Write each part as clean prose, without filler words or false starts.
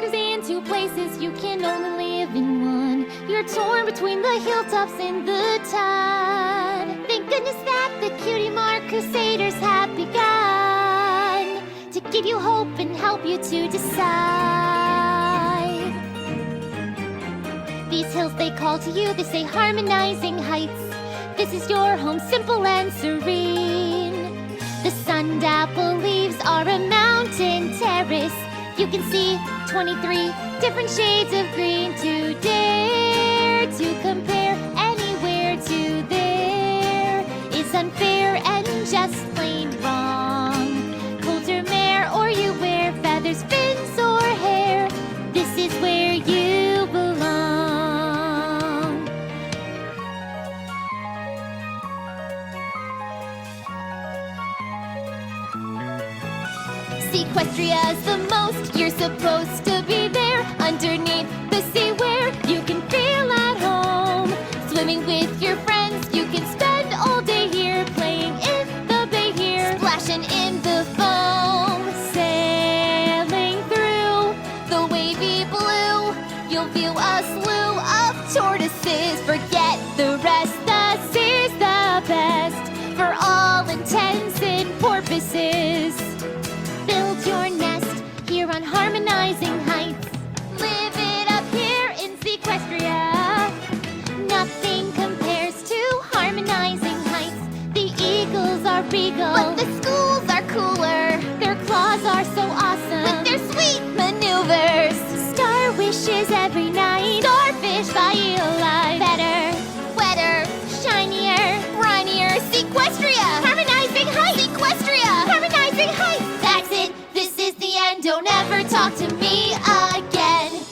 heart is in two places, you can only live in one. You're torn between the hilltops and the tide. Thank goodness that the Cutie Mark Crusaders have begun to give you hope and help you to decide. These hills they call to you, they say harmonizing heights. This is your home, simple and serene. The sun-dappled leaves are a mountain terrace. You can see 23 different shades of green. To dare to compare anywhere to there is unfair and just plain wrong. Coulter mare or you wear feathers, fins or hair, this is where you belong. Sequestria's the most, you're supposed to be there underneath the sea where you can feel at home. Swimming with your friends, you can spend all day here, playing in the bay here, splashing in the foam, sailing through the wavy blue. You'll view a slew of tortoises, forget the rest, the sea's the best for all intents and purposes. Build your nest here on Harmonizing Heights. Live it up here in Sequestria. Nothing compares to Harmonizing Heights. The eagles are regal, but the schools are cooler. Their claws are so awesome with their sweet maneuvers. Star wishes every night, starfish by alive. Better, wetter, shinier, brinier. Sequestria! Harmonizing Heights! Sequestria! Harmonizing Heights! That's it, this is the end. Don't ever talk to me again.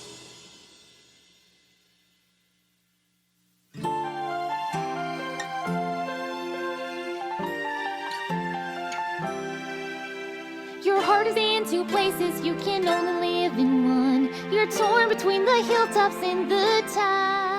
Your heart is in two places, you can only live in one. You're torn between the hilltops and the tide.